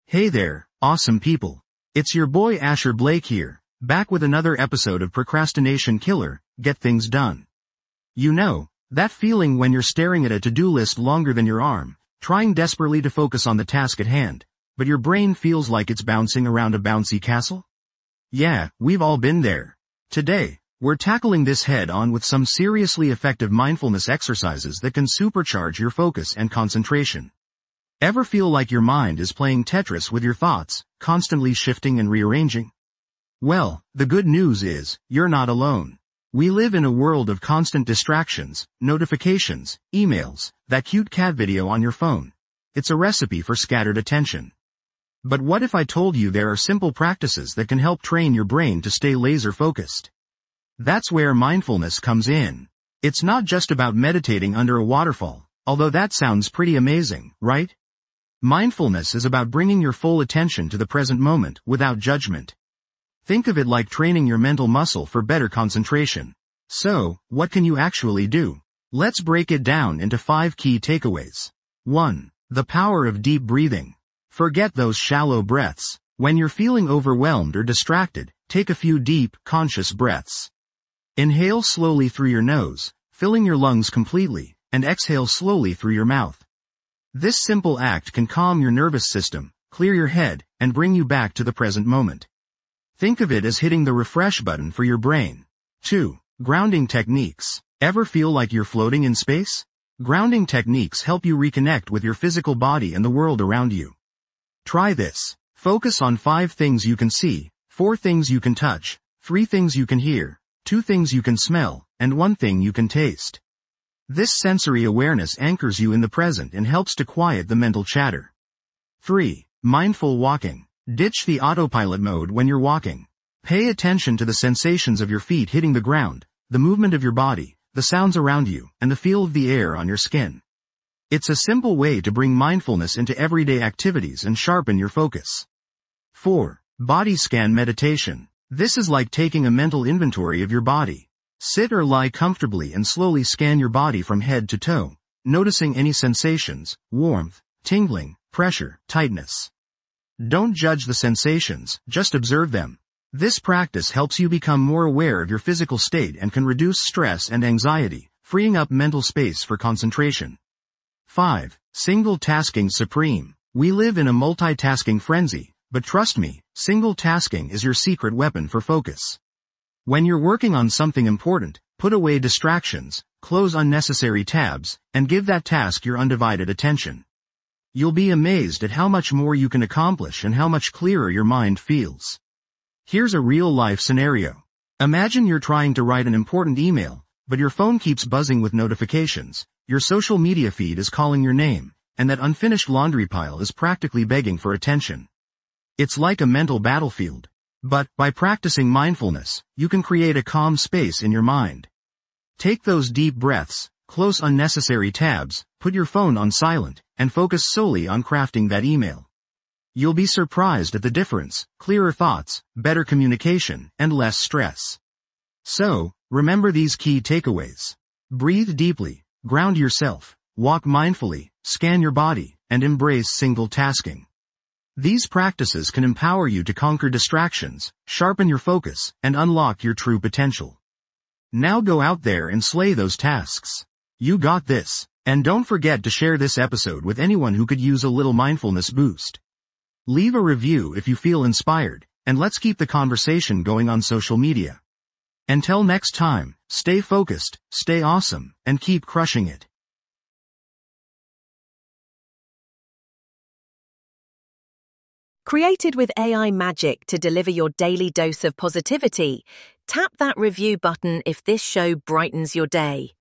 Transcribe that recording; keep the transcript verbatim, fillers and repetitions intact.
Hey there, awesome people. It's your boy Asher Blake here, back with another episode of Procrastination Killer, Get Things Done. You know, that feeling when you're staring at a to-do list longer than your arm, trying desperately to focus on the task at hand, but your brain feels like it's bouncing around a bouncy castle? Yeah, we've all been there. Today, we're tackling this head-on with some seriously effective mindfulness exercises that can supercharge your focus and concentration. Ever feel like your mind is playing Tetris with your thoughts, constantly shifting and rearranging? Well, the good news is, you're not alone. We live in a world of constant distractions, notifications, emails, that cute cat video on your phone. It's a recipe for scattered attention. But what if I told you there are simple practices that can help train your brain to stay laser-focused? That's where mindfulness comes in. It's not just about meditating under a waterfall, although that sounds pretty amazing, right? Mindfulness is about bringing your full attention to the present moment without judgment. Think of it like training your mental muscle for better concentration. So, what can you actually do? Let's break it down into five key takeaways. one. The power of deep breathing. Forget those shallow breaths. When you're feeling overwhelmed or distracted, take a few deep, conscious breaths. Inhale slowly through your nose, filling your lungs completely, and exhale slowly through your mouth. This simple act can calm your nervous system, clear your head, and bring you back to the present moment. Think of it as hitting the refresh button for your brain. two. Grounding techniques. Ever feel like you're floating in space? Grounding techniques help you reconnect with your physical body and the world around you. Try this. Focus on five things you can see, four things you can touch, three things you can hear, two things you can smell, and one thing you can taste. This sensory awareness anchors you in the present and helps to quiet the mental chatter. three. Mindful walking. Ditch the autopilot mode when you're walking. Pay attention to the sensations of your feet hitting the ground, the movement of your body, the sounds around you, and the feel of the air on your skin. It's a simple way to bring mindfulness into everyday activities and sharpen your focus. four. Body scan meditation. This is like taking a mental inventory of your body. Sit or lie comfortably and slowly scan your body from head to toe, noticing any sensations, warmth, tingling, pressure, tightness. Don't judge the sensations, just observe them. This practice helps you become more aware of your physical state and can reduce stress and anxiety, freeing up mental space for concentration. five. Single tasking supreme. We live in a multitasking frenzy, but trust me, single tasking is your secret weapon for focus. When you're working on something important, put away distractions, close unnecessary tabs, and give that task your undivided attention. You'll be amazed at how much more you can accomplish and how much clearer your mind feels. Here's a real-life scenario. Imagine you're trying to write an important email, but your phone keeps buzzing with notifications, your social media feed is calling your name, and that unfinished laundry pile is practically begging for attention. It's like a mental battlefield. But, by practicing mindfulness, you can create a calm space in your mind. Take those deep breaths, close unnecessary tabs, put your phone on silent, and focus solely on crafting that email. You'll be surprised at the difference: clearer thoughts, better communication, and less stress. So, remember these key takeaways. Breathe deeply, ground yourself, walk mindfully, scan your body, and embrace single tasking. These practices can empower you to conquer distractions, sharpen your focus, and unlock your true potential. Now go out there and slay those tasks. You got this. And don't forget to share this episode with anyone who could use a little mindfulness boost. Leave a review if you feel inspired, and let's keep the conversation going on social media. Until next time, stay focused, stay awesome, and keep crushing it. Created with A I magic to deliver your daily dose of positivity, tap that review button if this show brightens your day.